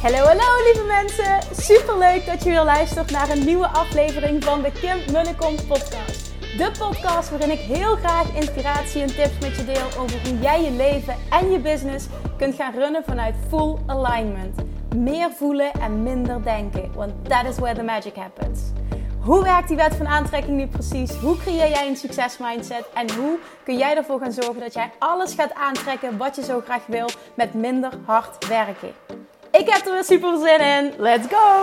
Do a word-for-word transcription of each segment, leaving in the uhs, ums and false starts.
Hallo, hallo lieve mensen. Superleuk dat je weer luistert naar een nieuwe aflevering van de Kim Munnekom podcast. De podcast waarin ik heel graag inspiratie en tips met je deel over hoe jij je leven en je business kunt gaan runnen vanuit full alignment. Meer voelen en minder denken, want that is where the magic happens. Hoe werkt die wet van aantrekking nu precies? Hoe creëer jij een succesmindset? En hoe kun jij ervoor gaan zorgen dat jij alles gaat aantrekken wat je zo graag wil met minder hard werken? Ik heb er weer super zin in. Let's go!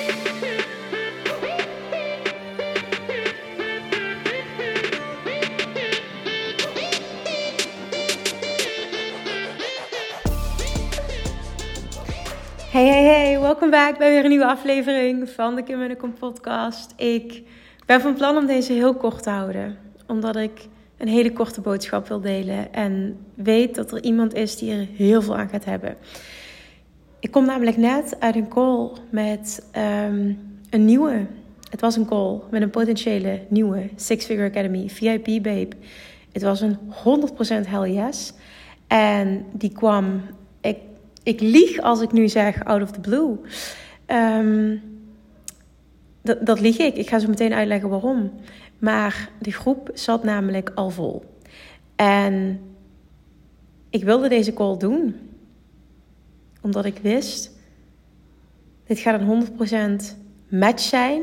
Hey, hey, hey. Welkom back bij weer een nieuwe aflevering van de Kim Munnekom podcast. Ik ben van plan om deze heel kort te houden. Omdat ik een hele korte boodschap wil delen. En weet dat er iemand is die er heel veel aan gaat hebben. Ik kom namelijk net uit een call met um, een nieuwe, het was een call met een potentiële nieuwe Six Figure Academy V I P babe. Het was een honderd procent hell yes. En die kwam, ik, ik lieg als ik nu zeg out of the blue. Um, dat, dat lieg ik. Ik ga zo meteen uitleggen waarom. Maar de groep zat namelijk al vol. En ik wilde deze call doen. Omdat ik wist, dit gaat een honderd procent match zijn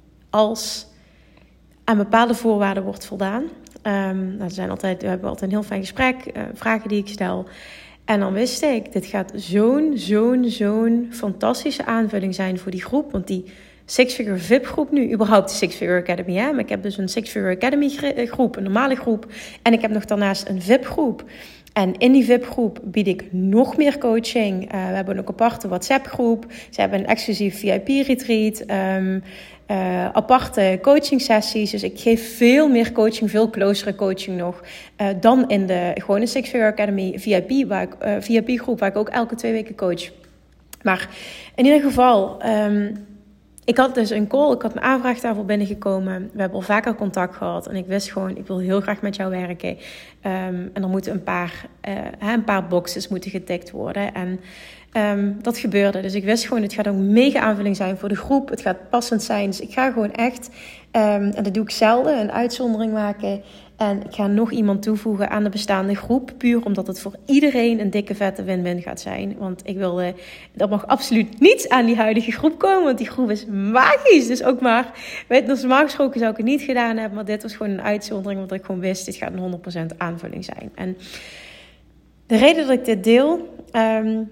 als aan bepaalde voorwaarden wordt voldaan. Um, nou, er zijn altijd, we hebben altijd een heel fijn gesprek, uh, vragen die ik stel. En dan wist ik, dit gaat zo'n, zo'n, zo'n fantastische aanvulling zijn voor die groep. Want die Six Figure V I P groep nu, überhaupt de Six Figure Academy. Hè? Maar ik heb dus een Six Figure Academy groep, een normale groep. En ik heb nog daarnaast een V I P groep. En in die V I P-groep bied ik nog meer coaching. Uh, we hebben ook een aparte WhatsApp-groep. Ze hebben een exclusief V I P-retreat. Um, uh, aparte coaching-sessies. Dus ik geef veel meer coaching, veel closere coaching nog. Uh, dan in de gewone Six Figure Academy V I P, waar ik, uh, V I P-groep, waar ik ook elke twee weken coach. Maar in ieder geval, um, ik had dus een call. Ik had mijn aanvraag daarvoor binnengekomen. We hebben al vaker contact gehad. En ik wist gewoon, ik wil heel graag met jou werken. Um, en er moeten een paar, uh, een paar boxes moeten getikt worden. En um, dat gebeurde. Dus ik wist gewoon, het gaat ook een mega aanvulling zijn voor de groep. Het gaat passend zijn. Dus ik ga gewoon echt, um, en dat doe ik zelden, een uitzondering maken. En ik ga nog iemand toevoegen aan de bestaande groep. Puur omdat het voor iedereen een dikke vette win-win gaat zijn. Want ik wilde, er mag absoluut niets aan die huidige groep komen. Want die groep is magisch. Dus ook maar, weet je, normaal gesproken zou ik het niet gedaan hebben. Maar dit was gewoon een uitzondering. Want ik gewoon wist, dit gaat een honderd procent aanvulling zijn. En de reden dat ik dit deel, Um,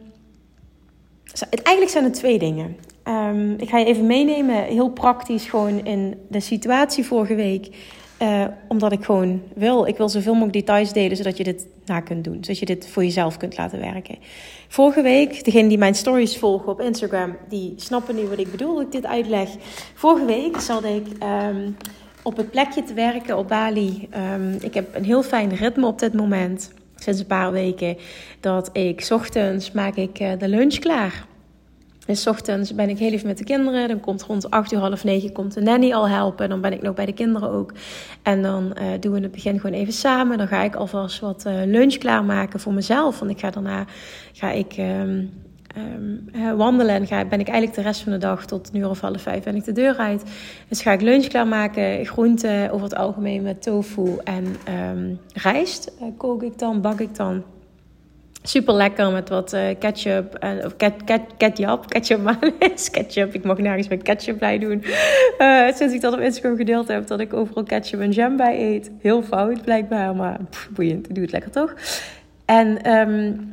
eigenlijk zijn er twee dingen. Um, ik ga je even meenemen, heel praktisch gewoon in de situatie vorige week. Uh, omdat ik gewoon wil, ik wil zoveel mogelijk details delen, zodat je dit na kunt doen. Zodat je dit voor jezelf kunt laten werken. Vorige week, degenen die mijn stories volgen op Instagram, die snappen nu wat ik bedoel, dat ik dit uitleg. Vorige week zat ik um, op het plekje te werken op Bali. Um, ik heb een heel fijn ritme op dit moment, sinds een paar weken. Dat ik, 's ochtends maak ik uh, de lunch klaar. Dus 's ochtends ben ik heel even met de kinderen. Dan komt rond acht uur, half negen komt de nanny al helpen. Dan ben ik nog bij de kinderen ook. En dan uh, doen we in het begin gewoon even samen. Dan ga ik alvast wat uh, lunch klaarmaken voor mezelf. Want ik ga daarna ga ik, um, um, uh, wandelen. En ga, ben ik eigenlijk de rest van de dag tot een uur of half vijf ben ik de deur uit. Dus ga ik lunch klaarmaken. Groenten over het algemeen met tofu en um, rijst. Uh, kook ik dan, bak ik dan. Super lekker met wat uh, ketchup, en, of ket, ket, ketchup, ketchup mayonaise, ketchup. Ik mag nergens met ketchup bij doen. Uh, sinds ik dat op Instagram gedeeld heb, dat ik overal ketchup en jam bij eet. Heel fout blijkbaar, maar pff, boeiend, ik doe het lekker toch. En um,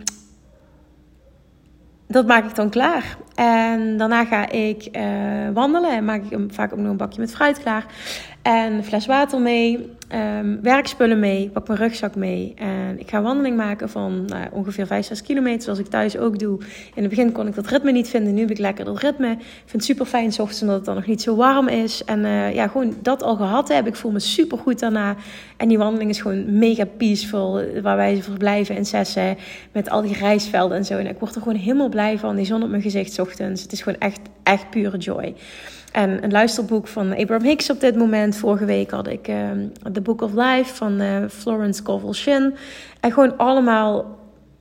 dat maak ik dan klaar. En daarna ga ik uh, wandelen en maak ik vaak ook nog een bakje met fruit klaar. En een fles water mee, um, werkspullen mee, pak mijn rugzak mee. En ik ga een wandeling maken van nou, ongeveer vijf, zes kilometer, zoals ik thuis ook doe. In het begin kon ik dat ritme niet vinden, nu heb ik lekker dat ritme. Ik vind het super fijn 's ochtends, omdat het dan nog niet zo warm is. En uh, ja, gewoon dat al gehad heb. Ik voel me super goed daarna. En die wandeling is gewoon mega peaceful, waar wij verblijven in Sessen, met al die rijstvelden en zo. En ik word er gewoon helemaal blij van, die zon op mijn gezicht 's ochtends. Het is gewoon echt, echt pure joy. En een luisterboek van Abraham Hicks op dit moment. Vorige week had ik uh, The Book of Life van uh, Florence Scovel Shinn. En gewoon allemaal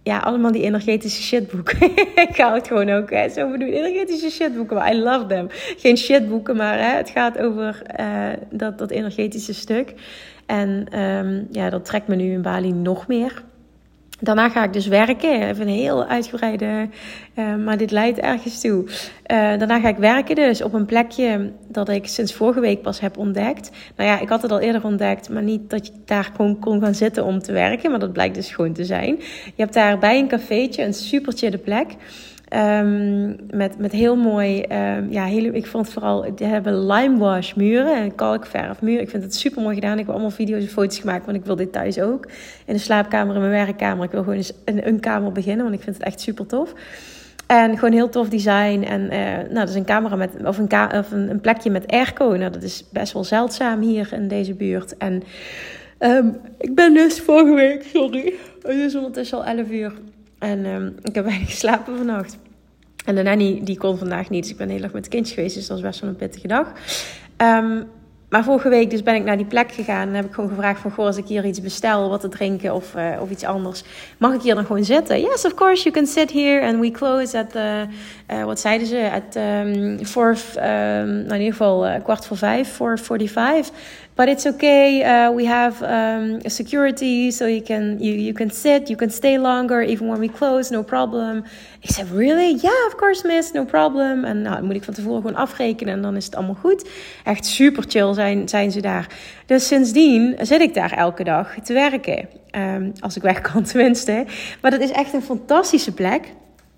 ja, allemaal die energetische shitboeken. Ik hou het gewoon ook hè, zo bedoel, energetische shitboeken. Maar I love them. Geen shitboeken, maar hè, het gaat over uh, dat, dat energetische stuk. En um, ja, dat trekt me nu in Bali nog meer. Daarna ga ik dus werken. Even een heel uitgebreide, uh, maar dit leidt ergens toe. Uh, daarna ga ik werken dus op een plekje dat ik sinds vorige week pas heb ontdekt. Nou ja, ik had het al eerder ontdekt, maar niet dat je daar gewoon kon gaan zitten om te werken. Maar dat blijkt dus gewoon te zijn. Je hebt daar bij een cafeetje een super chille plek. Um, met, met heel mooi, um, ja, heel, ik vond vooral, die hebben limewash muren en kalkverf muren. Ik vind het super mooi gedaan. Ik heb allemaal video's en foto's gemaakt, want ik wil dit thuis ook. In de slaapkamer, in mijn werkkamer. Ik wil gewoon eens in een kamer beginnen, want ik vind het echt super tof. En gewoon heel tof design. En uh, nou, dat is een camera met, of, een, ka- of een, een plekje met airco. Nou, dat is best wel zeldzaam hier in deze buurt. En um, ik ben dus vorige week, sorry, het is ondertussen al elf uur. En um, ik heb weinig geslapen vannacht. En de nanny die kon vandaag niet. Dus ik ben heel erg met het kindje geweest. Dus dat was best wel een pittige dag. Um, maar vorige week dus ben ik naar die plek gegaan. En heb ik gewoon gevraagd van... Goh, als ik hier iets bestel, wat te drinken of, uh, of iets anders. Mag ik hier dan gewoon zitten? Yes, of course, you can sit here. And we close at, uh, uh, wat zeiden ze? At um, four, um, nou in ieder geval uh, kwart voor vijf, four forty-five. But it's okay. Uh, we have um, a security, so you can you you can sit, you can stay longer, even when we close, no problem. Ik zei, really? Yeah, of course, miss, no problem. En nou, dan moet ik van tevoren gewoon afrekenen en dan is het allemaal goed. Echt super chill zijn, zijn ze daar. Dus sindsdien zit ik daar elke dag te werken. Um, als ik weg kan, tenminste. Maar dat is echt een fantastische plek.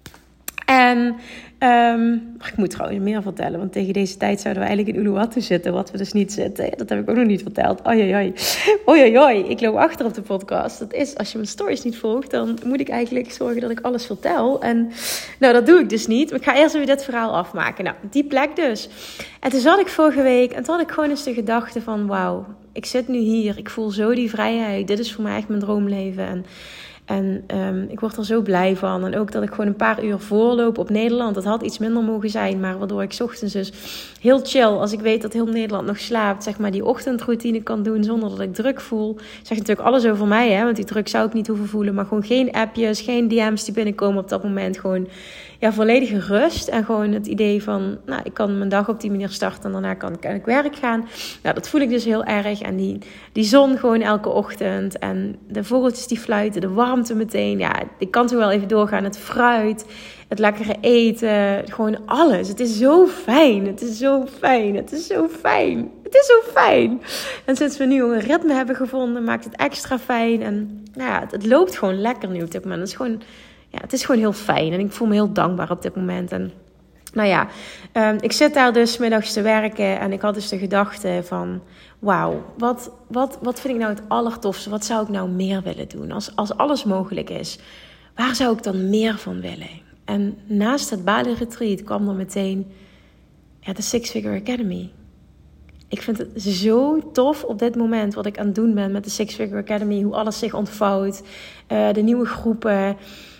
En Um, ik moet trouwens meer vertellen, want tegen deze tijd zouden we eigenlijk in Uluwatu zitten, wat we dus niet zitten. Dat heb ik ook nog niet verteld. Oei, oei, oei, oei. Ik loop achter op de podcast. Dat is, als je mijn stories niet volgt, dan moet ik eigenlijk zorgen dat ik alles vertel. En nou, dat doe ik dus niet. Maar ik ga eerst even dit verhaal afmaken. Nou, die plek dus. En toen zat ik vorige week en toen had ik gewoon eens de gedachte van, wauw, ik zit nu hier. Ik voel zo die vrijheid. Dit is voor mij echt mijn droomleven. En En um, ik word er zo blij van. En ook dat ik gewoon een paar uur voorloop op Nederland. Dat had iets minder mogen zijn. Maar waardoor ik 's ochtends dus heel chill, als ik weet dat heel Nederland nog slaapt, zeg maar die ochtendroutine kan doen zonder dat ik druk voel. Zeg natuurlijk alles over mij, hè. Want die druk zou ik niet hoeven voelen. Maar gewoon geen appjes, geen D M's die binnenkomen op dat moment. Gewoon ja, volledige rust. En gewoon het idee van, nou, ik kan mijn dag op die manier starten. En daarna kan, kan ik werk gaan. Nou, dat voel ik dus heel erg. En die, die zon gewoon elke ochtend. En de vogeltjes die fluiten, de warmte meteen. Ja, ik kan toch wel even doorgaan. Het fruit, het lekkere eten. Gewoon alles. Het is zo fijn. Het is zo fijn. Het is zo fijn. Het is zo fijn. En sinds we nu een ritme hebben gevonden, maakt het extra fijn. En nou ja, het, het loopt gewoon lekker nu op dit moment. Het is gewoon... Ja, het is gewoon heel fijn en ik voel me heel dankbaar op dit moment. En nou ja, um, ik zit daar dus 's middags te werken en ik had dus de gedachte van, wauw, wat, wat, wat vind ik nou het allertofste? Wat zou ik nou meer willen doen? Als, als alles mogelijk is, waar zou ik dan meer van willen? En naast het Bali Retreat kwam er meteen ja, de Six Figure Academy. Ik vind het zo tof op dit moment wat ik aan het doen ben met de Six Figure Academy. Hoe alles zich ontvouwt, uh, de nieuwe groepen.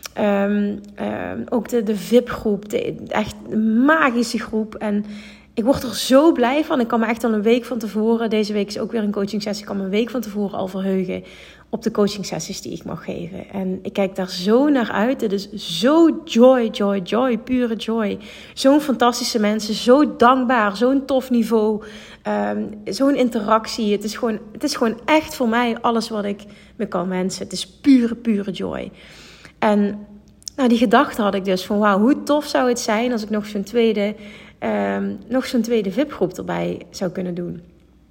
Um, um, ook de, de V I P-groep, de echt magische groep. En ik word er zo blij van. Ik kan me echt al een week van tevoren, deze week is ook weer een coaching sessie, ik kan me een week van tevoren al verheugen op de coaching sessies die ik mag geven. En ik kijk daar zo naar uit. Het is zo joy, joy, joy, pure joy. Zo'n fantastische mensen, zo dankbaar, zo'n tof niveau, um, zo'n interactie. Het is, gewoon, het is gewoon echt voor mij alles wat ik me kan wensen. Het is pure, pure joy. En nou, die gedachte had ik dus van wauw, hoe tof zou het zijn als ik nog zo'n tweede, um, nog zo'n tweede V I P-groep erbij zou kunnen doen.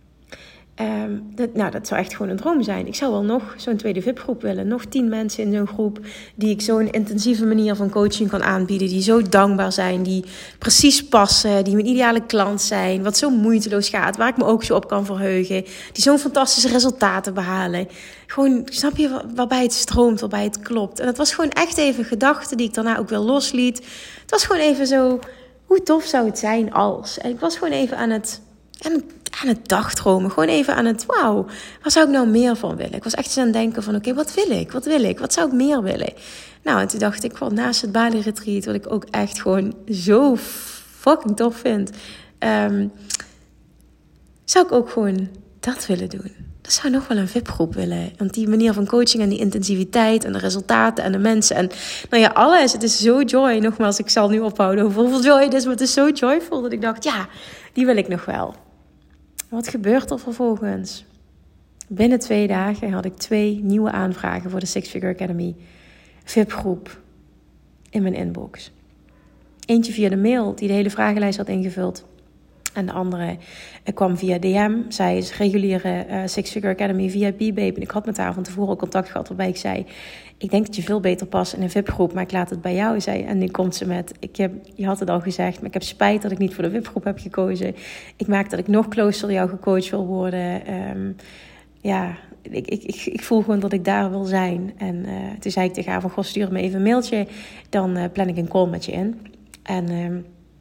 Um, dat, nou, dat zou echt gewoon een droom zijn. Ik zou wel nog zo'n tweede V I P-groep willen. Nog tien mensen in zo'n groep die ik zo'n intensieve manier van coaching kan aanbieden. Die zo dankbaar zijn, die precies passen, die mijn ideale klant zijn. Wat zo moeiteloos gaat, waar ik me ook zo op kan verheugen. Die zo'n fantastische resultaten behalen. Gewoon, snap je, waarbij het stroomt, waarbij het klopt. En dat was gewoon echt even een gedachte die ik daarna ook weer losliet. Het was gewoon even zo, hoe tof zou het zijn als? En ik was gewoon even aan het... aan het aan het dagdromen. Gewoon even aan het, wauw, waar zou ik nou meer van willen? Ik was echt eens aan het denken van, oké, okay, wat wil ik? Wat wil ik? Wat zou ik meer willen? Nou, en toen dacht ik, wel, naast het Bali Retreat, wat ik ook echt gewoon zo fucking tof vind, um, zou ik ook gewoon dat willen doen. dat zou nog wel een V I P-groep willen. Want die manier van coaching en die intensiviteit en de resultaten en de mensen en nou ja, alles. Het is zo joy. Nogmaals, ik zal nu ophouden over hoeveel joy het is, maar het is zo joyful dat ik dacht, ja, die wil ik nog wel. Wat gebeurt er vervolgens? Binnen twee dagen had ik twee nieuwe aanvragen voor de Six Figure Academy V I P-groep in mijn inbox. Eentje via de mail die de hele vragenlijst had ingevuld. En de andere kwam via D M. Zij is reguliere uh, Six Figure Academy V I P babe. En ik had met haar van tevoren contact gehad waarbij ik zei, ik denk dat je veel beter past in een V I P-groep, maar ik laat het bij jou zijn. En nu komt ze met, ik heb, je had het al gezegd, maar ik heb spijt dat ik niet voor de V I P-groep heb gekozen. Ik maak dat ik nog closer door jou gecoacht wil worden. Um, ja, ik, ik, ik, ik voel gewoon dat ik daar wil zijn. En uh, toen zei ik tegen haar van, goh, stuur me even een mailtje. Dan uh, plan ik een call met je in. En um,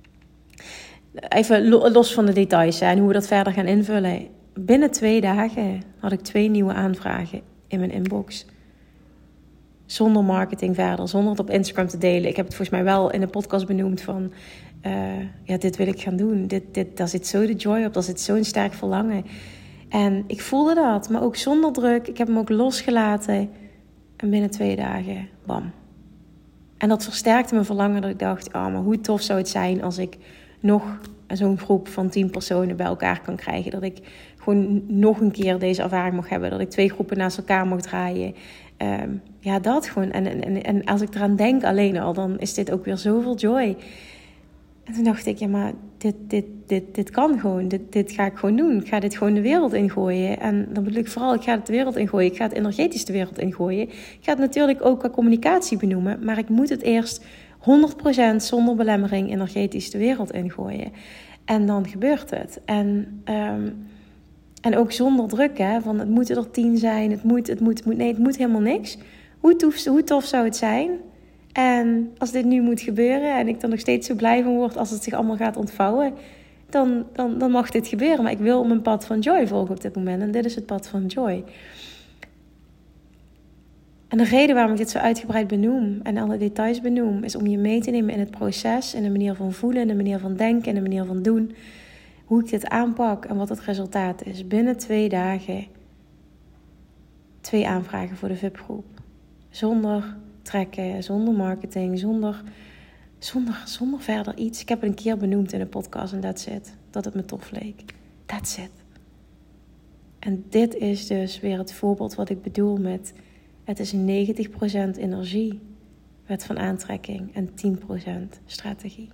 even los van de details hè, en hoe we dat verder gaan invullen. Binnen twee dagen had ik twee nieuwe aanvragen in mijn inbox. Zonder marketing verder, zonder het op Instagram te delen. Ik heb het volgens mij wel in een podcast benoemd van, uh, ja, dit wil ik gaan doen. Dit, dit, daar zit zo de joy op, daar zit zo'n sterk verlangen. En ik voelde dat, maar ook zonder druk. Ik heb hem ook losgelaten. En binnen twee dagen, bam. En dat versterkte mijn verlangen dat ik dacht, oh, maar hoe tof zou het zijn als ik nog zo'n groep van tien personen bij elkaar kan krijgen. Dat ik gewoon nog een keer deze ervaring mag hebben. Dat ik twee groepen naast elkaar mag draaien. Um, ja, dat gewoon. En, en, en als ik eraan denk alleen al, dan is dit ook weer zoveel joy. En toen dacht ik, ja, maar dit, dit, dit, dit kan gewoon. Dit, dit ga ik gewoon doen. Ik ga dit gewoon de wereld ingooien. En dan bedoel ik vooral, ik ga het de wereld ingooien. Ik ga het energetisch de wereld ingooien. Ik ga het natuurlijk ook qua communicatie benoemen. Maar ik moet het eerst honderd procent zonder belemmering energetisch de wereld ingooien. En dan gebeurt het. En, um, en ook zonder druk, hè. Van het moeten er tien zijn. Het moet, het moet, het moet. Nee, het moet helemaal niks. Hoe tof, hoe tof zou het zijn? En als dit nu moet gebeuren en ik er nog steeds zo blij van word als het zich allemaal gaat ontvouwen, dan, dan, dan mag dit gebeuren. Maar ik wil mijn pad van joy volgen op dit moment. En dit is het pad van joy. En de reden waarom ik dit zo uitgebreid benoem en alle details benoem, is om je mee te nemen in het proces, in de manier van voelen, in de manier van denken, in de manier van doen. Hoe ik dit aanpak en wat het resultaat is. Binnen twee dagen twee aanvragen voor de V I P-groep. Zonder trekken, zonder marketing, zonder, zonder, zonder verder iets. Ik heb het een keer benoemd in een podcast en that's it. Dat het me tof leek. That's it. En dit is dus weer het voorbeeld wat ik bedoel met, het is negentig procent energie, wet van aantrekking, en tien procent strategie.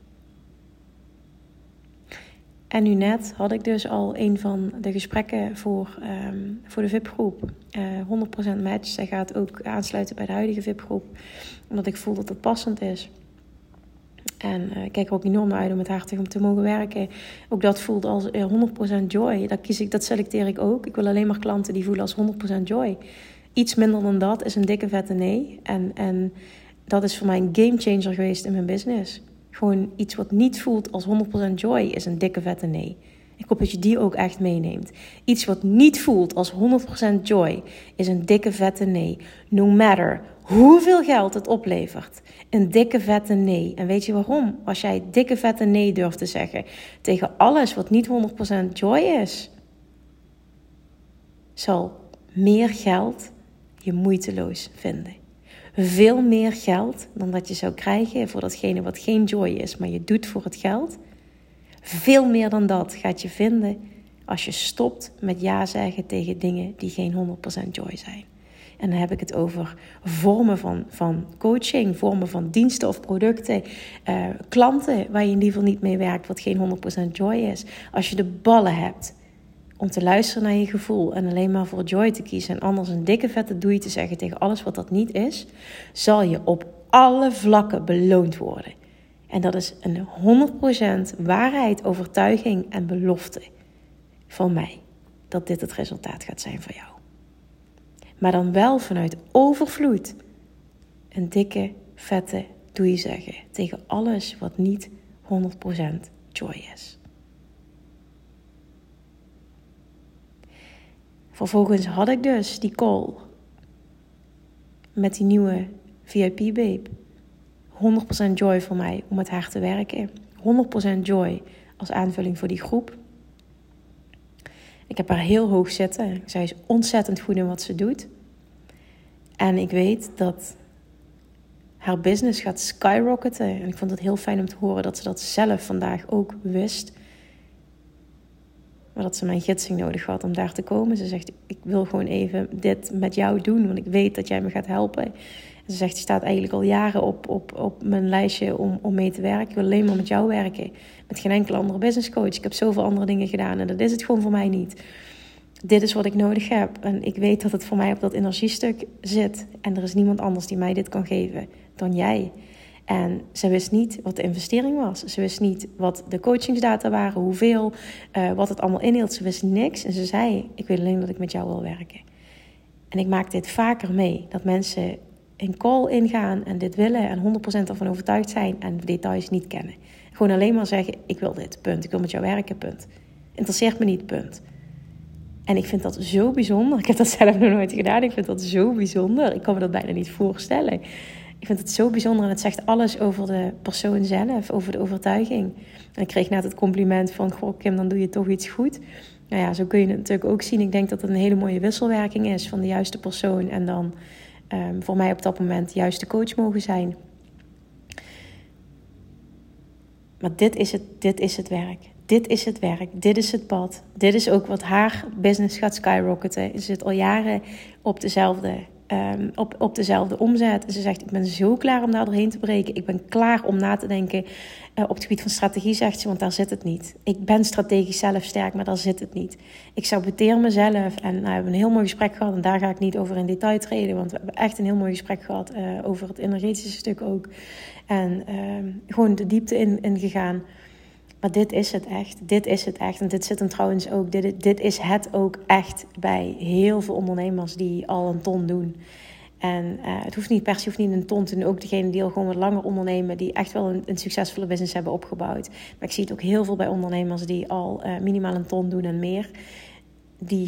En nu net had ik dus al een van de gesprekken voor, um, voor de V I P-groep. Uh, honderd procent match. Zij gaat ook aansluiten bij de huidige V I P-groep. Omdat ik voel dat het passend is. En uh, ik kijk er ook enorm naar uit om met haar om te mogen werken. Ook dat voelt als uh, honderd procent joy. Dat, kies ik, dat selecteer ik ook. Ik wil alleen maar klanten die voelen als honderd procent joy. Iets minder dan dat is een dikke vette nee. En, en dat is voor mij een gamechanger geweest in mijn business. Gewoon iets wat niet voelt als honderd procent joy is een dikke vette nee. Ik hoop dat je die ook echt meeneemt. Iets wat niet voelt als honderd procent joy is een dikke vette nee. No matter hoeveel geld het oplevert. Een dikke vette nee. En weet je waarom? Als jij dikke vette nee durft te zeggen tegen alles wat niet honderd procent joy is, zal meer geld je moeiteloos vinden. Veel meer geld dan dat je zou krijgen voor datgene wat geen joy is, maar je doet voor het geld. Veel meer dan dat gaat je vinden als je stopt met ja zeggen tegen dingen die geen honderd procent joy zijn. En dan heb ik het over vormen van, van coaching, vormen van diensten of producten, uh, klanten waar je in ieder geval niet mee werkt wat geen honderd procent joy is. Als je de ballen hebt om te luisteren naar je gevoel en alleen maar voor joy te kiezen en anders een dikke vette doei te zeggen tegen alles wat dat niet is, zal je op alle vlakken beloond worden. En dat is een honderd procent waarheid, overtuiging en belofte van mij. Dat dit het resultaat gaat zijn voor jou. Maar dan wel vanuit overvloed. Een dikke, vette doei zeggen tegen alles wat niet honderd procent joy is. Vervolgens had ik dus die call met die nieuwe V I P babe. honderd procent joy voor mij om met haar te werken. honderd procent joy als aanvulling voor die groep. Ik heb haar heel hoog zitten. Zij is ontzettend goed in wat ze doet. En ik weet dat haar business gaat skyrocketen. En ik vond het heel fijn om te horen dat ze dat zelf vandaag ook wist. Maar dat ze mijn gidsing nodig had om daar te komen. Ze zegt, ik wil gewoon even dit met jou doen, want ik weet dat jij me gaat helpen. En ze zegt, die staat eigenlijk al jaren op, op, op mijn lijstje om, om mee te werken. Ik wil alleen maar met jou werken. Met geen enkele andere business coach. Ik heb zoveel andere dingen gedaan en dat is het gewoon voor mij niet. Dit is wat ik nodig heb. En ik weet dat het voor mij op dat energiestuk zit. En er is niemand anders die mij dit kan geven dan jij. En ze wist niet wat de investering was. Ze wist niet wat de coachingsdata waren, hoeveel, uh, wat het allemaal inhield. Ze wist niks. En ze zei, ik weet alleen dat ik met jou wil werken. En ik maak dit vaker mee. Dat mensen een call ingaan en dit willen en honderd procent ervan overtuigd zijn en de details niet kennen. Gewoon alleen maar zeggen, ik wil dit, punt. Ik wil met jou werken, punt. Interesseert me niet, punt. En ik vind dat zo bijzonder. Ik heb dat zelf nog nooit gedaan. Ik vind dat zo bijzonder. Ik kan me dat bijna niet voorstellen. Ik vind het zo bijzonder en het zegt alles over de persoon zelf, over de overtuiging. En ik kreeg net het compliment van, goh Kim, dan doe je toch iets goed. Nou ja, zo kun je het natuurlijk ook zien. Ik denk dat het een hele mooie wisselwerking is van de juiste persoon en dan um, voor mij op dat moment de juiste coach mogen zijn. Maar dit is het, dit is het werk. Dit is het werk. Dit is het pad. Dit is ook wat haar business gaat skyrocketen. Ze zit al jaren op dezelfde Um, op, op dezelfde omzet. En ze zegt, ik ben zo klaar om daar doorheen te breken. Ik ben klaar om na te denken uh, op het gebied van strategie, zegt ze, want daar zit het niet. Ik ben strategisch zelf sterk, maar daar zit het niet. Ik saboteer mezelf. En nou, we hebben een heel mooi gesprek gehad. En daar ga ik niet over in detail treden, want we hebben echt een heel mooi gesprek gehad uh, over het energetische stuk ook. En uh, gewoon de diepte in, in gegaan. Maar dit is het echt. Dit is het echt. En dit zit hem trouwens ook. Dit, dit is het ook echt bij heel veel ondernemers die al een ton doen. En uh, het hoeft niet per se hoeft niet een ton te doen. Ook degenen die al gewoon wat langer ondernemen, die echt wel een, een succesvolle business hebben opgebouwd. Maar ik zie het ook heel veel bij ondernemers die al uh, minimaal een ton doen en meer. Die,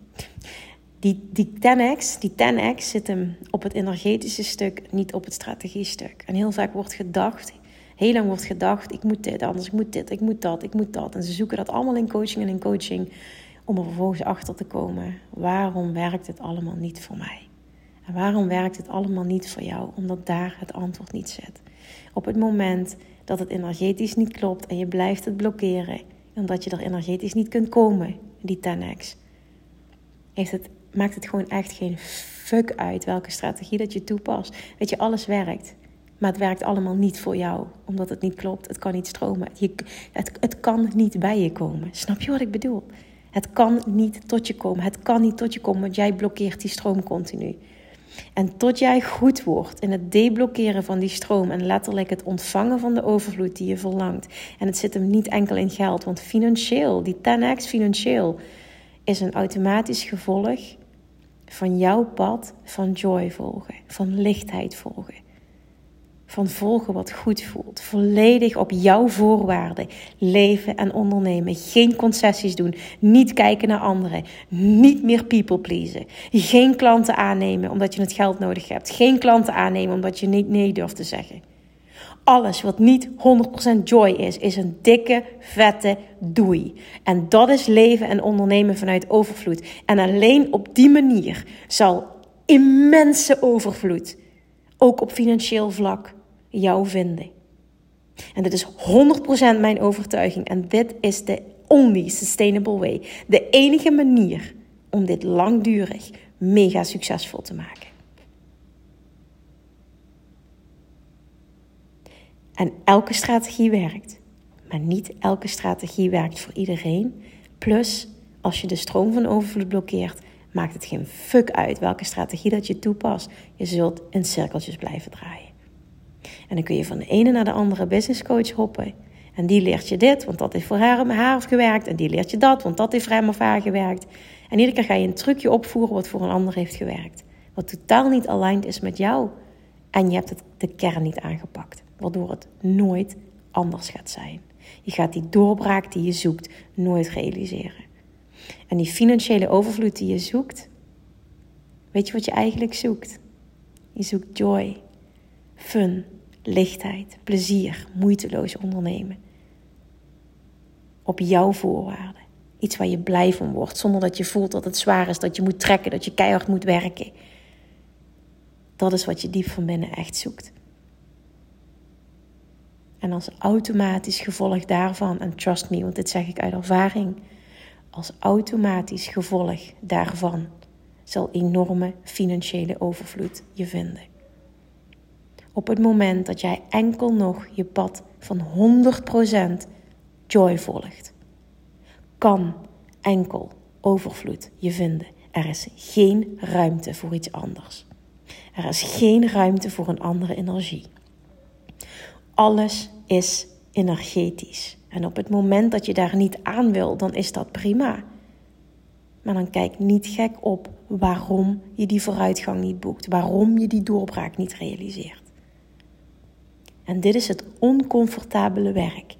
die, die tien x, die tien x zit hem op het energetische stuk, niet op het strategiestuk. En heel vaak wordt gedacht... Heel lang wordt gedacht, ik moet dit, anders ik moet dit, ik moet dat, ik moet dat. En ze zoeken dat allemaal in coaching en in coaching om er vervolgens achter te komen. Waarom werkt het allemaal niet voor mij? En waarom werkt het allemaal niet voor jou? Omdat daar het antwoord niet zit. Op het moment dat het energetisch niet klopt en je blijft het blokkeren, omdat je er energetisch niet kunt komen, die tien x, heeft het, maakt het gewoon echt geen fuck uit welke strategie dat je toepast. Weet je, alles werkt. Maar het werkt allemaal niet voor jou, omdat het niet klopt. Het kan niet stromen. Je, het, het kan niet bij je komen. Snap je wat ik bedoel? Het kan niet tot je komen. Het kan niet tot je komen, want jij blokkeert die stroom continu. En tot jij goed wordt in het deblokkeren van die stroom en letterlijk het ontvangen van de overvloed die je verlangt. En het zit hem niet enkel in geld, want financieel, die tien x financieel, is een automatisch gevolg van jouw pad van joy volgen, van lichtheid volgen. Van volgen wat goed voelt. Volledig op jouw voorwaarden leven en ondernemen. Geen concessies doen. Niet kijken naar anderen. Niet meer people pleasen. Geen klanten aannemen omdat je het geld nodig hebt. Geen klanten aannemen omdat je niet nee durft te zeggen. Alles wat niet honderd procent joy is, is een dikke, vette doei. En dat is leven en ondernemen vanuit overvloed. En alleen op die manier zal immense overvloed, ook op financieel vlak, jou vinden. En dit is honderd procent mijn overtuiging. En dit is de only sustainable way. De enige manier om dit langdurig mega succesvol te maken. En elke strategie werkt. Maar niet elke strategie werkt voor iedereen. Plus, als je de stroom van overvloed blokkeert, maakt het geen fuck uit welke strategie dat je toepast. Je zult in cirkeltjes blijven draaien. En dan kun je van de ene naar de andere business coach hoppen. En die leert je dit, want dat heeft voor haar, haar gewerkt. En die leert je dat, want dat heeft voor hem of haar gewerkt. En iedere keer ga je een trucje opvoeren wat voor een ander heeft gewerkt. Wat totaal niet aligned is met jou. En je hebt het, de kern niet aangepakt. Waardoor het nooit anders gaat zijn. Je gaat die doorbraak die je zoekt nooit realiseren. En die financiële overvloed die je zoekt. Weet je wat je eigenlijk zoekt? Je zoekt joy, fun, lichtheid, plezier, moeiteloos ondernemen. Op jouw voorwaarden. Iets waar je blij van wordt, zonder dat je voelt dat het zwaar is, dat je moet trekken, dat je keihard moet werken. Dat is wat je diep van binnen echt zoekt. En als automatisch gevolg daarvan, en trust me, want dit zeg ik uit ervaring, als automatisch gevolg daarvan zal enorme financiële overvloed je vinden. Op het moment dat jij enkel nog je pad van honderd procent joy volgt, kan enkel overvloed je vinden. Er is geen ruimte voor iets anders. Er is geen ruimte voor een andere energie. Alles is energetisch. En op het moment dat je daar niet aan wil, dan is dat prima. Maar dan kijk niet gek op waarom je die vooruitgang niet boekt. Waarom je die doorbraak niet realiseert. En dit is het oncomfortabele werk.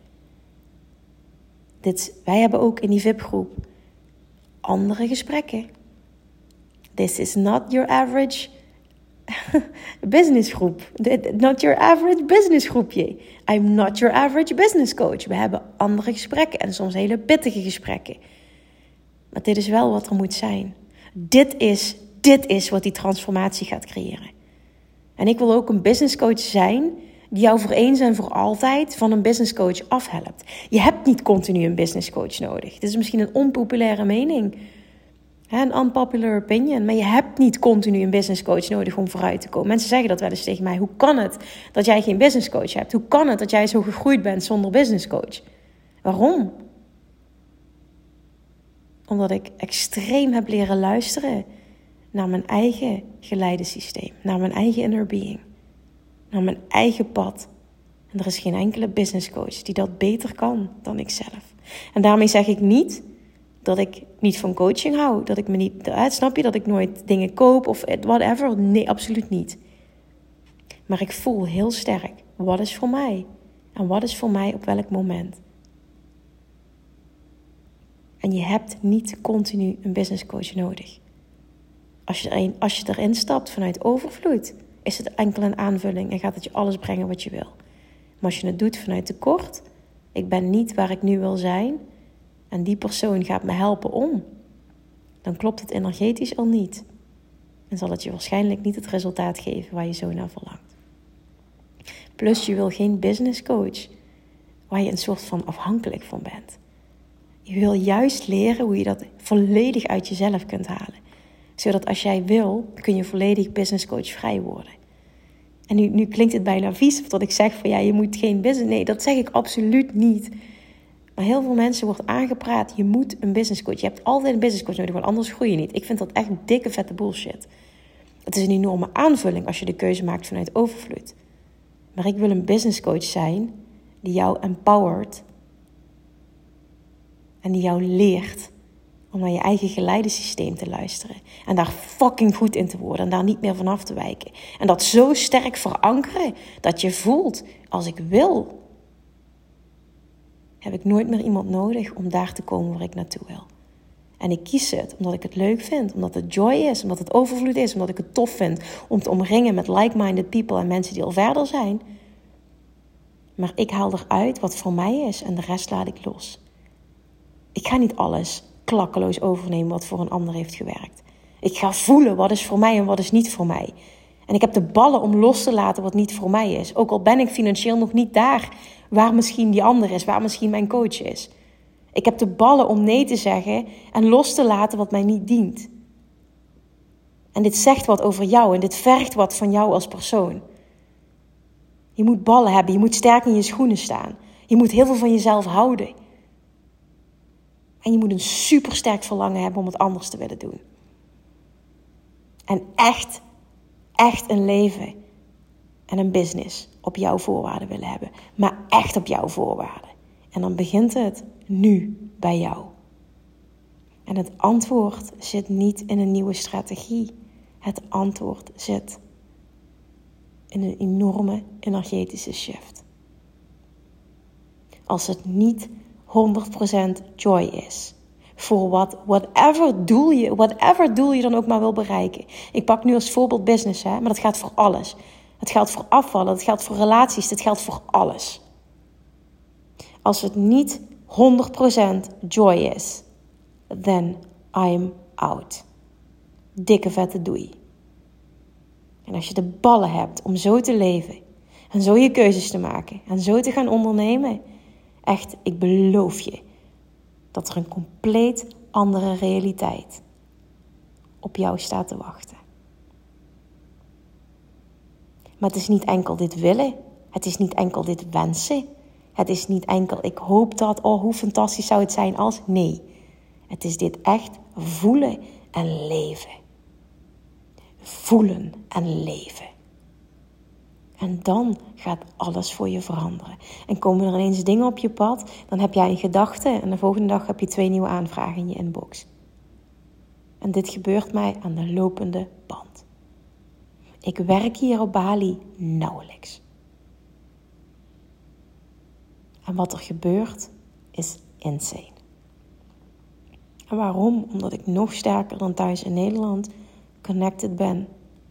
Dit, wij hebben ook in die V I P-groep andere gesprekken. This is not your average business groep. Not your average business groepje. I'm not your average business coach. We hebben andere gesprekken en soms hele pittige gesprekken. Maar dit is wel wat er moet zijn. Dit is, dit is wat die transformatie gaat creëren. En ik wil ook een business coach zijn die jou voor eens en voor altijd van een business coach afhelpt. Je hebt niet continu een business coach nodig. Dit is misschien een onpopulaire mening. Een unpopular opinion. Maar je hebt niet continu een business coach nodig om vooruit te komen. Mensen zeggen dat wel eens tegen mij. Hoe kan het dat jij geen business coach hebt? Hoe kan het dat jij zo gegroeid bent zonder business coach? Waarom? Omdat ik extreem heb leren luisteren naar mijn eigen geleidesysteem. Naar mijn eigen inner being. Naar mijn eigen pad. En er is geen enkele business coach die dat beter kan dan ik zelf. En daarmee zeg ik niet dat ik niet van coaching hou. Dat ik me niet, snap je, dat ik nooit dingen koop of whatever. Nee, absoluut niet. Maar ik voel heel sterk, wat is voor mij? En wat is voor mij op welk moment? En je hebt niet continu een business coach nodig. Als je erin, als je erin stapt vanuit overvloed, is het enkel een aanvulling en gaat het je alles brengen wat je wil. Maar als je het doet vanuit tekort, ik ben niet waar ik nu wil zijn en die persoon gaat me helpen om, dan klopt het energetisch al niet. En zal het je waarschijnlijk niet het resultaat geven waar je zo naar verlangt. Plus je wil geen business coach waar je een soort van afhankelijk van bent. Je wil juist leren hoe je dat volledig uit jezelf kunt halen. Zodat als jij wil, kun je volledig business coach vrij worden. En nu, nu klinkt het bijna vies, dat ik zeg van ja, je moet geen business. Nee, dat zeg ik absoluut niet. Maar heel veel mensen wordt aangepraat, je moet een business coach. Je hebt altijd een business coach nodig, want anders groei je niet. Ik vind dat echt dikke vette bullshit. Het is een enorme aanvulling als je de keuze maakt vanuit overvloed. Maar ik wil een business coach zijn die jou empowert en die jou leert om naar je eigen geleidesysteem te luisteren. En daar fucking goed in te worden. En daar niet meer vanaf te wijken. En dat zo sterk verankeren dat je voelt, als ik wil, heb ik nooit meer iemand nodig om daar te komen waar ik naartoe wil. En ik kies het omdat ik het leuk vind. Omdat het joy is. Omdat het overvloed is. Omdat ik het tof vind om te omringen met like-minded people en mensen die al verder zijn. Maar ik haal eruit wat voor mij is en de rest laat ik los. Ik ga niet alles klakkeloos overnemen wat voor een ander heeft gewerkt. Ik ga voelen wat is voor mij en wat is niet voor mij. En ik heb de ballen om los te laten wat niet voor mij is. Ook al ben ik financieel nog niet daar waar misschien die ander is, waar misschien mijn coach is. Ik heb de ballen om nee te zeggen en los te laten wat mij niet dient. En dit zegt wat over jou en dit vergt wat van jou als persoon. Je moet ballen hebben, je moet sterk in je schoenen staan. Je moet heel veel van jezelf houden. En je moet een supersterk verlangen hebben om het anders te willen doen. En echt, echt een leven en een business op jouw voorwaarden willen hebben. Maar echt op jouw voorwaarden. En dan begint het nu bij jou. En het antwoord zit niet in een nieuwe strategie. Het antwoord zit in een enorme energetische shift. Als het niet honderd procent joy is. Voor wat, whatever doel je, whatever doel je dan ook maar wil bereiken. Ik pak nu als voorbeeld business, hè, maar dat gaat voor alles. Het geldt voor afvallen, het geldt voor relaties, het geldt voor alles. Als het niet honderd procent joy is, then I'm out. Dikke vette doei. En als je de ballen hebt om zo te leven en zo je keuzes te maken en zo te gaan ondernemen, echt, ik beloof je dat er een compleet andere realiteit op jou staat te wachten. Maar het is niet enkel dit willen. Het is niet enkel dit wensen. Het is niet enkel ik hoop dat, oh hoe fantastisch zou het zijn als. Nee, het is dit echt voelen en leven. Voelen en leven. En dan gaat alles voor je veranderen. En komen er ineens dingen op je pad, dan heb jij een gedachte en de volgende dag heb je twee nieuwe aanvragen in je inbox. En dit gebeurt mij aan de lopende band. Ik werk hier op Bali nauwelijks. En wat er gebeurt is insane. En waarom? Omdat ik nog sterker dan thuis in Nederland connected ben.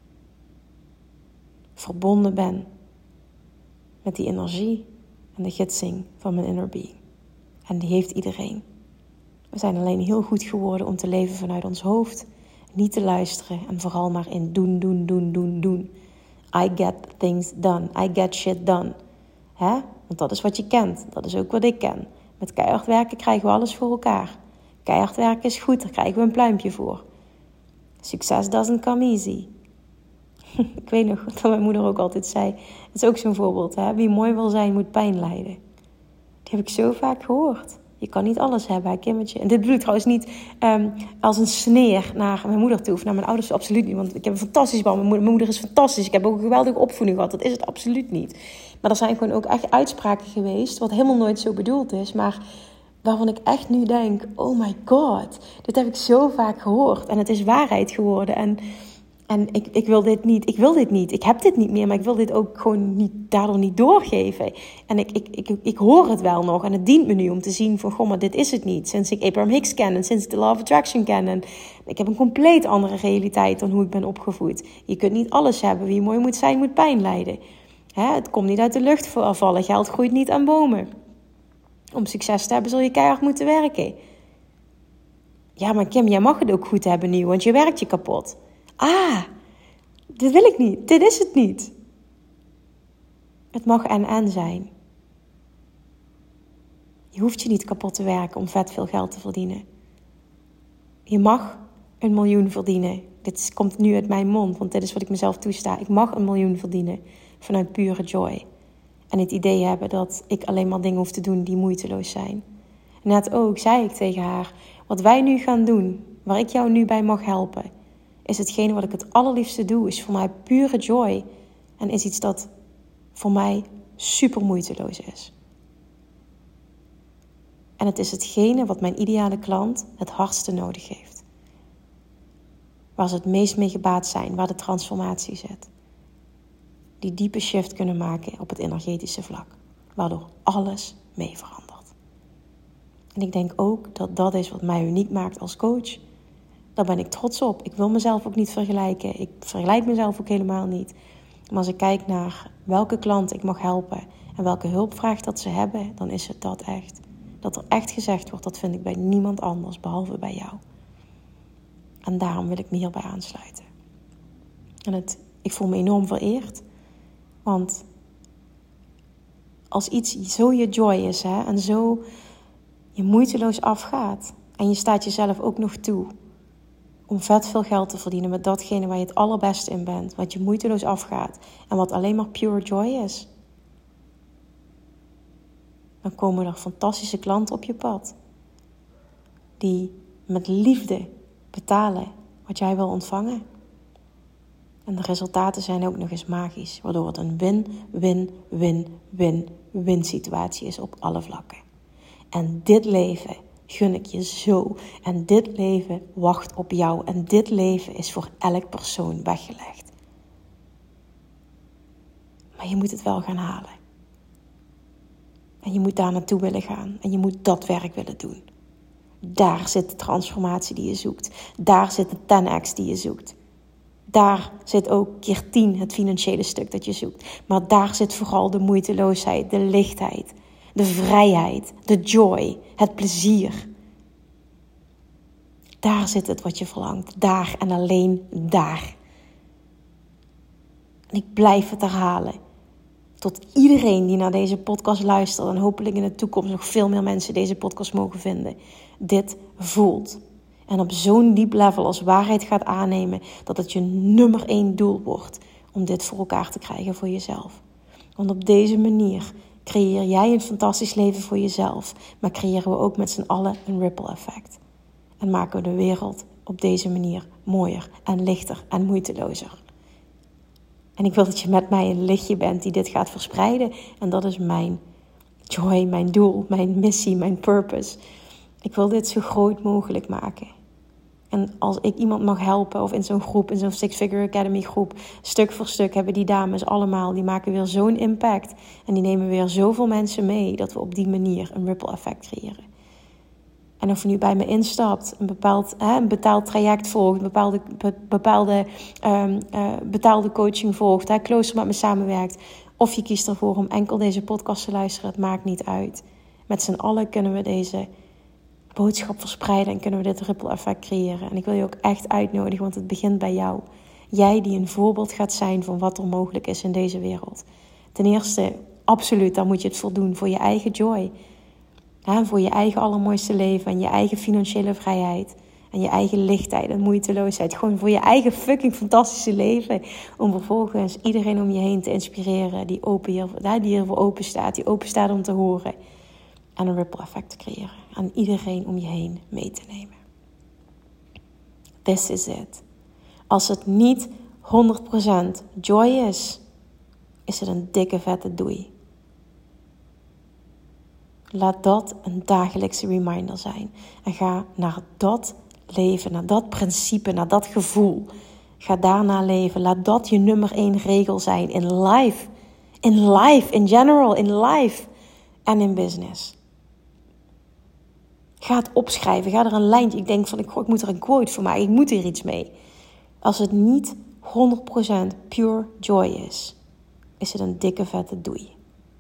Verbonden ben met die energie en de gidsing van mijn inner being. En die heeft iedereen. We zijn alleen heel goed geworden om te leven vanuit ons hoofd. Niet te luisteren en vooral maar in doen, doen, doen, doen, doen. I get things done. I get shit done. Hè? Want dat is wat je kent. Dat is ook wat ik ken. Met keihard werken krijgen we alles voor elkaar. Keihard werken is goed, daar krijgen we een pluimpje voor. Succes doesn't come easy. Ik weet nog dat mijn moeder ook altijd zei. Het is ook zo'n voorbeeld. Hè? Wie mooi wil zijn, moet pijn lijden. Die heb ik zo vaak gehoord. Je kan niet alles hebben, hè, Kimmetje. En dit bedoel ik trouwens niet um, als een sneer naar mijn moeder toe. Of naar mijn ouders, absoluut niet. Want ik heb een fantastisch band. Mijn moeder, mijn moeder is fantastisch. Ik heb ook een geweldige opvoeding gehad. Dat is het absoluut niet. Maar er zijn gewoon ook echt uitspraken geweest. Wat helemaal nooit zo bedoeld is. Maar waarvan ik echt nu denk, oh my god. Dit heb ik zo vaak gehoord. En het is waarheid geworden. En... En ik, ik wil dit niet, ik wil dit niet, ik heb dit niet meer, maar ik wil dit ook gewoon niet, daardoor niet doorgeven. En ik, ik, ik, ik hoor het wel nog en het dient me nu om te zien van, goh, maar dit is het niet. Sinds ik Abraham Hicks ken en sinds ik de Law of Attraction ken. En ik heb een compleet andere realiteit dan hoe ik ben opgevoed. Je kunt niet alles hebben, wie mooi moet zijn, moet pijn lijden. Hè? Het komt niet uit de lucht vallen, geld groeit niet aan bomen. Om succes te hebben zul je keihard moeten werken. Ja, maar Kim, jij mag het ook goed hebben nu, want je werkt je kapot. Ah, dit wil ik niet. Dit is het niet. Het mag en-en zijn. Je hoeft je niet kapot te werken om vet veel geld te verdienen. Je mag een miljoen verdienen. Dit komt nu uit mijn mond, want dit is wat ik mezelf toesta. Ik mag een miljoen verdienen vanuit pure joy. En het idee hebben dat ik alleen maar dingen hoef te doen die moeiteloos zijn. Net ook zei ik tegen haar, wat wij nu gaan doen, waar ik jou nu bij mag helpen, is hetgene wat ik het allerliefste doe, is voor mij pure joy. En is iets dat voor mij super moeiteloos is. En het is hetgene wat mijn ideale klant het hardste nodig heeft. Waar ze het meest mee gebaat zijn, waar de transformatie zit. Die diepe shift kunnen maken op het energetische vlak. Waardoor alles mee verandert. En ik denk ook dat dat is wat mij uniek maakt als coach. Daar ben ik trots op. Ik wil mezelf ook niet vergelijken. Ik vergelijk mezelf ook helemaal niet. Maar als ik kijk naar welke klant ik mag helpen en welke hulpvraag dat ze hebben, dan is het dat echt. Dat er echt gezegd wordt, dat vind ik bij niemand anders behalve bij jou. En daarom wil ik me hierbij aansluiten. En het, ik voel me enorm vereerd. Want als iets zo je joy is, hè, en zo je moeiteloos afgaat, en je staat jezelf ook nog toe om vet veel geld te verdienen met datgene waar je het allerbeste in bent, wat je moeiteloos afgaat en wat alleen maar pure joy is, dan komen er fantastische klanten op je pad die met liefde betalen wat jij wil ontvangen. En de resultaten zijn ook nog eens magisch, waardoor het een win, win, win, win, win situatie is op alle vlakken. En dit leven gun ik je zo. En dit leven wacht op jou. En dit leven is voor elk persoon weggelegd. Maar je moet het wel gaan halen. En je moet daar naartoe willen gaan. En je moet dat werk willen doen. Daar zit de transformatie die je zoekt. Daar zit de tien x die je zoekt. Daar zit ook keer tien het financiële stuk dat je zoekt. Maar daar zit vooral de moeiteloosheid, de lichtheid, de vrijheid, de joy, het plezier. Daar zit het wat je verlangt. Daar en alleen daar. En ik blijf het herhalen. Tot iedereen die naar deze podcast luistert. En hopelijk in de toekomst nog veel meer mensen deze podcast mogen vinden. Dit voelt. En op zo'n diep level als waarheid gaat aannemen. Dat het je nummer één doel wordt. Om dit voor elkaar te krijgen voor jezelf. Want op deze manier creëer jij een fantastisch leven voor jezelf. Maar creëren we ook met z'n allen een ripple effect. En maken we de wereld op deze manier mooier en lichter en moeitelozer. En ik wil dat je met mij een lichtje bent die dit gaat verspreiden. En dat is mijn joy, mijn doel, mijn missie, mijn purpose. Ik wil dit zo groot mogelijk maken. En als ik iemand mag helpen of in zo'n groep, in zo'n Six Figure Academy groep, stuk voor stuk hebben die dames allemaal, die maken weer zo'n impact. En die nemen weer zoveel mensen mee dat we op die manier een ripple effect creëren. En of je nu bij me instapt, een bepaald hè, een betaald traject volgt, een bepaalde, be, bepaalde um, uh, betaalde coaching volgt, hè, closer met me samenwerkt. Of je kiest ervoor om enkel deze podcast te luisteren, het maakt niet uit. Met z'n allen kunnen we deze boodschap verspreiden en kunnen we dit ripple effect creëren. En ik wil je ook echt uitnodigen, want het begint bij jou. Jij die een voorbeeld gaat zijn van wat er mogelijk is in deze wereld. Ten eerste, absoluut, daar moet je het voor doen, voor je eigen joy. Ja, voor je eigen allermooiste leven en je eigen financiële vrijheid. En je eigen lichtheid en moeiteloosheid. Gewoon voor je eigen fucking fantastische leven. Om vervolgens iedereen om je heen te inspireren die, open hier, die hiervoor open staat. Die open staat om te horen. En een ripple effect te creëren. En iedereen om je heen mee te nemen. This is it. Als het niet honderd procent joy is, is het een dikke vette doei. Laat dat een dagelijkse reminder zijn. En ga naar dat leven, naar dat principe, naar dat gevoel. Ga daarna leven. Laat dat je nummer één regel zijn in life. In life, in general, in life. En in business. Ga het opschrijven. Ga er een lijntje. Ik denk van, ik, ik moet er een quote voor maken. Ik moet hier iets mee. Als het niet honderd procent pure joy is, is het een dikke vette doei.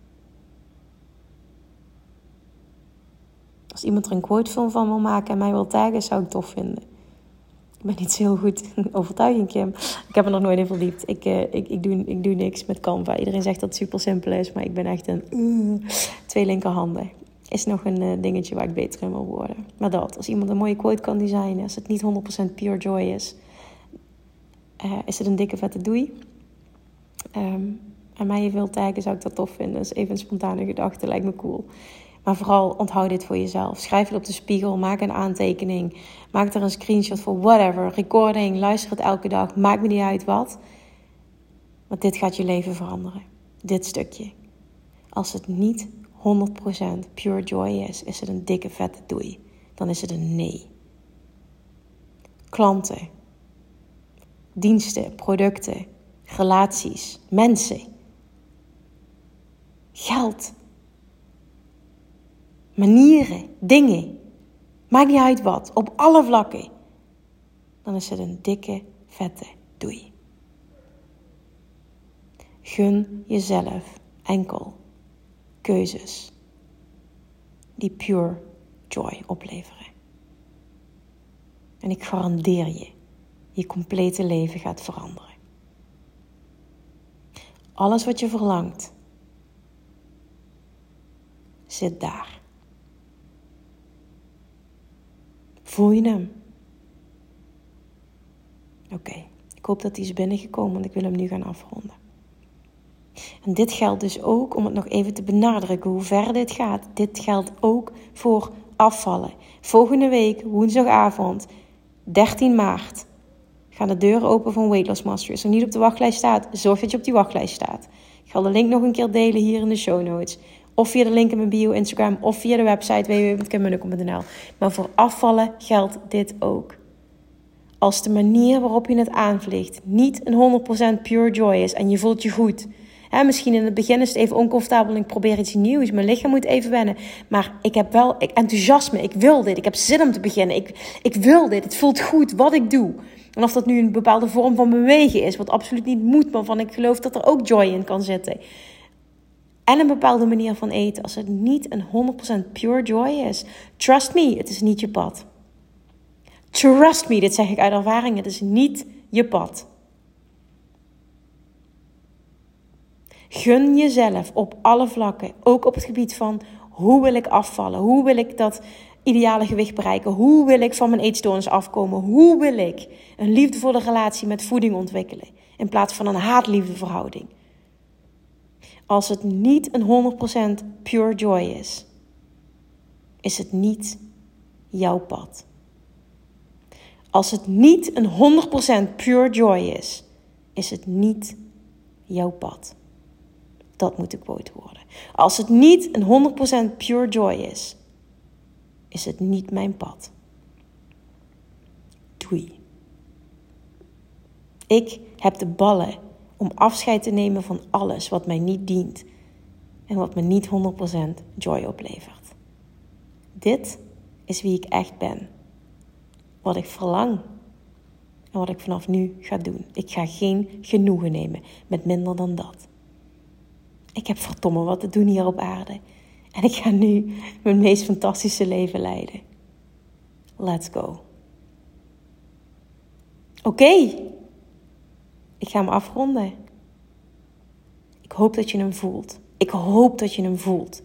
Als iemand er een quotefilm van wil maken en mij wil taggen, zou ik tof vinden. Ik ben niet zo heel goed in overtuiging, Kim. Ik heb er nog nooit in verdiept. Ik, uh, ik, ik, doe, ik doe niks met Canva. Iedereen zegt dat het super simpel is, maar ik ben echt een uh, twee linkerhanden. Is nog een uh, dingetje waar ik beter in wil worden. Maar dat, als iemand een mooie quote kan designen, als het niet honderd procent pure joy is, uh, is het een dikke vette doei. Um, en mij je wil taggen, zou ik dat tof vinden. Dat is even een spontane gedachte, lijkt me cool. Maar vooral onthoud dit voor jezelf. Schrijf het op de spiegel, maak een aantekening. Maak er een screenshot voor, whatever. Recording, luister het elke dag. Maakt me niet uit wat. Want dit gaat je leven veranderen. Dit stukje. Als het niet honderd procent pure joy is, is het een dikke vette doei. Dan is het een nee. Klanten. Diensten, producten. Relaties. Mensen. Geld. Manieren, dingen. Maakt niet uit wat. Op alle vlakken. Dan is het een dikke, vette doei. Gun jezelf enkel keuzes die pure joy opleveren. En ik garandeer je, je complete leven gaat veranderen. Alles wat je verlangt, zit daar. Voel je hem? Oké, okay. Ik hoop dat hij is binnengekomen, want ik wil hem nu gaan afronden. En dit geldt dus ook, om het nog even te benadrukken hoe ver dit gaat. Dit geldt ook voor afvallen. Volgende week, woensdagavond, dertien maart, gaan de deuren open van Weight Loss Mastery. Als je niet op de wachtlijst staat, zorg dat je op die wachtlijst staat. Ik ga de link nog een keer delen hier in de show notes. Of via de link in mijn bio Instagram. Of via de website w w w punt kim munnekom punt n l. Maar voor afvallen geldt dit ook. Als de manier waarop je het aanvliegt niet een honderd procent pure joy is. En je voelt je goed. Hè, misschien in het begin is het even oncomfortabel. En ik probeer iets nieuws. Mijn lichaam moet even wennen. Maar ik heb wel ik, enthousiasme. Ik wil dit. Ik heb zin om te beginnen. Ik, ik wil dit. Het voelt goed wat ik doe. En of dat nu een bepaalde vorm van bewegen is. Wat absoluut niet moet. Maar waarvan ik geloof dat er ook joy in kan zitten. En een bepaalde manier van eten. Als het niet een honderd procent pure joy is. Trust me, het is niet je pad. Trust me, dit zeg ik uit ervaring. Het is niet je pad. Gun jezelf op alle vlakken. Ook op het gebied van hoe wil ik afvallen? Hoe wil ik dat ideale gewicht bereiken? Hoe wil ik van mijn eetstoornis afkomen? Hoe wil ik een liefdevolle relatie met voeding ontwikkelen? In plaats van een haat-liefde-verhouding. Als het niet een honderd procent pure joy is, is het niet jouw pad. Als het niet een honderd procent pure joy is, is het niet jouw pad. Dat moet de quote worden. Als het niet een honderd procent pure joy is, is het niet mijn pad. Doei. Ik heb de ballen om afscheid te nemen van alles wat mij niet dient en wat me niet honderd procent joy oplevert. Dit is wie ik echt ben. Wat ik verlang en wat ik vanaf nu ga doen. Ik ga geen genoegen nemen met minder dan dat. Ik heb verdomme wat te doen hier op aarde. En ik ga nu mijn meest fantastische leven leiden. Let's go. Oké. Okay. Ik ga hem afronden. Ik hoop dat je hem voelt. Ik hoop dat je hem voelt.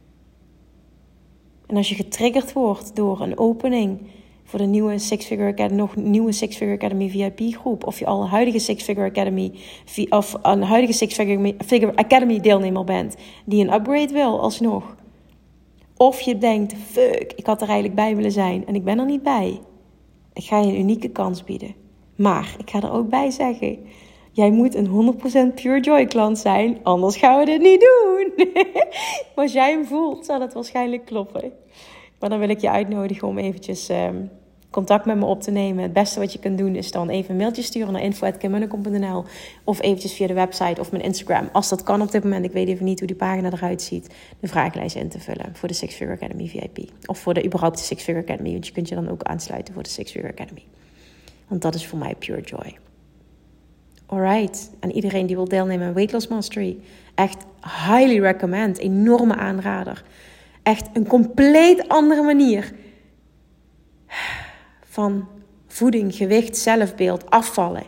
En als je getriggerd wordt door een opening voor de nieuwe Six Figure Academy, nog nieuwe Six Figure Academy V I P groep, of je al een huidige Six Figure Academy of een huidige Six Figure Academy deelnemer bent die een upgrade wil alsnog, of je denkt fuck, ik had er eigenlijk bij willen zijn en ik ben er niet bij, ik ga je een unieke kans bieden. Maar ik ga er ook bij zeggen, jij moet een honderd procent pure joy klant zijn, anders gaan we dit niet doen. Maar als jij hem voelt, zal het waarschijnlijk kloppen. Maar dan wil ik je uitnodigen om eventjes um, contact met me op te nemen. Het beste wat je kunt doen is dan even een mailtje sturen naar info at kim munnekom punt n l of eventjes via de website of mijn Instagram. Als dat kan op dit moment, ik weet even niet hoe die pagina eruit ziet, de vragenlijst in te vullen voor de Six Figure Academy V I P. Of voor de überhaupt de Six Figure Academy, want je kunt je dan ook aansluiten voor de Six Figure Academy. Want dat is voor mij pure joy. Alright, en iedereen die wil deelnemen aan Weight Loss Mastery, echt highly recommend, enorme aanrader. Echt een compleet andere manier van voeding, gewicht, zelfbeeld, afvallen.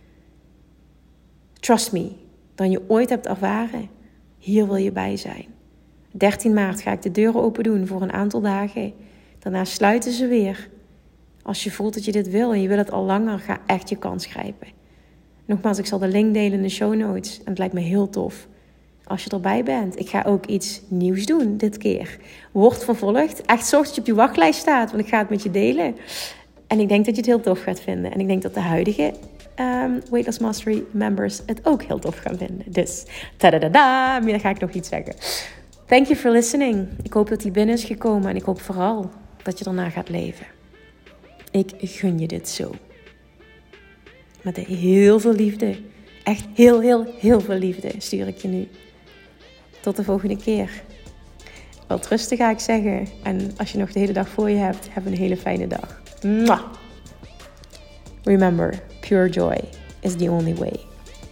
Trust me, dan je ooit hebt ervaren. Hier wil je bij zijn. dertien maart ga ik de deuren open doen voor een aantal dagen. Daarna sluiten ze weer. Als je voelt dat je dit wil en je wil het al langer, ga echt je kans grijpen. Nogmaals, ik zal de link delen in de show notes. En het lijkt me heel tof als je erbij bent. Ik ga ook iets nieuws doen dit keer. Word vervolgd. Echt zorg dat je op die wachtlijst staat, want ik ga het met je delen. En ik denk dat je het heel tof gaat vinden. En ik denk dat de huidige um, Weight Loss Mastery members het ook heel tof gaan vinden. Dus, tadadada, meer dan ga ik nog iets zeggen. Thank you for listening. Ik hoop dat die binnen is gekomen en ik hoop vooral dat je daarna gaat leven. Ik gun je dit zo. Met heel veel liefde. Echt heel, heel, heel veel liefde stuur ik je nu. Tot de volgende keer. Wel rustig ga ik zeggen. En als je nog de hele dag voor je hebt, heb een hele fijne dag. Mwah. Remember, pure joy is the only way.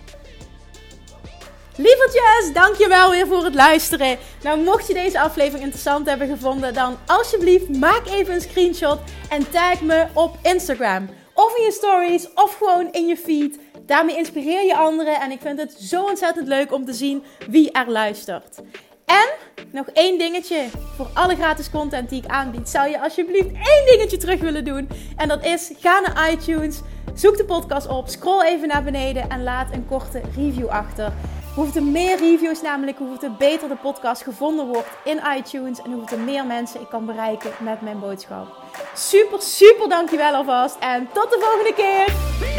Lievertjes, dankjewel weer voor het luisteren. Nou, mocht je deze aflevering interessant hebben gevonden, dan alsjeblieft maak even een screenshot en tag me op Instagram. Of in je stories, of gewoon in je feed. Daarmee inspireer je anderen en ik vind het zo ontzettend leuk om te zien wie er luistert. En nog één dingetje voor alle gratis content die ik aanbied. Zou je alsjeblieft één dingetje terug willen doen? En dat is, ga naar iTunes, zoek de podcast op, scroll even naar beneden en laat een korte review achter. Hoeveel meer reviews namelijk, hoeveel beter de podcast gevonden wordt in iTunes. En hoeveel meer mensen ik kan bereiken met mijn boodschap. Super, super dankjewel alvast. En tot de volgende keer.